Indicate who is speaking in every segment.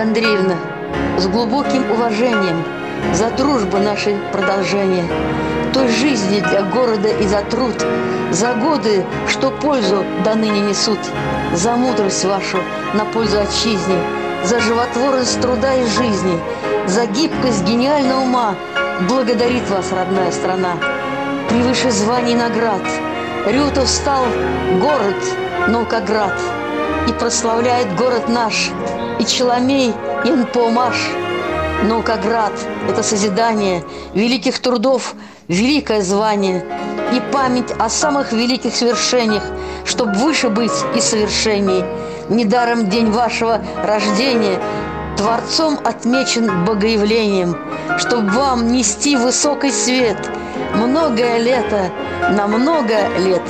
Speaker 1: Андреевна, с глубоким уважением за дружбу нашей продолжения, той жизни для города и за труд, за годы, что пользу до ныне несут, за мудрость вашу на пользу отчизне, за животворность труда и жизни, за гибкость гениального ума благодарит вас родная страна. Превыше званий и наград Рютов стал город Наукоград, и прославляет город наш и Челомей, и Нпомаш. Наукоград – это созидание великих трудов, великое звание и память о самых великих свершениях, чтоб выше быть и совершенней. Недаром день вашего рождения Творцом отмечен богоявлением, чтоб вам нести высокий свет многое лето на много лет.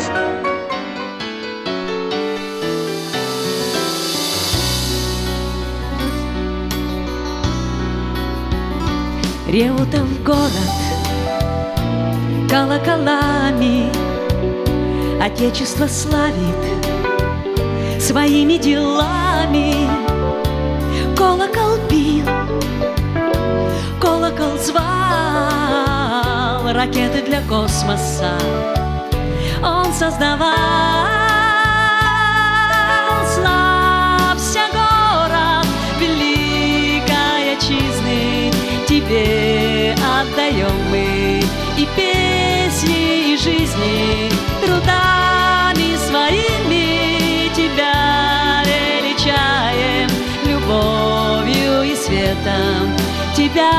Speaker 2: Реутов город колоколами Отечество славит своими делами. Колокол бил, колокол звал ракеты для космоса. Он создавал. Славься, город великой отчизны, тебе отдаем мы и песни, и жизни, трудами своими тебя величаем, любовью и светом тебя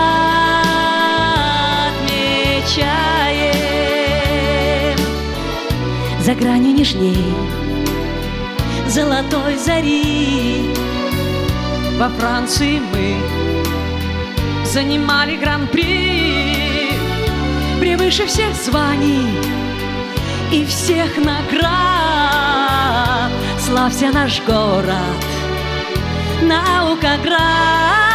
Speaker 2: отмечаем. За гранью нежней золотой зари во Франции мы занимали гран-при, превыше всех званий и всех наград. Славься наш город Наукоград.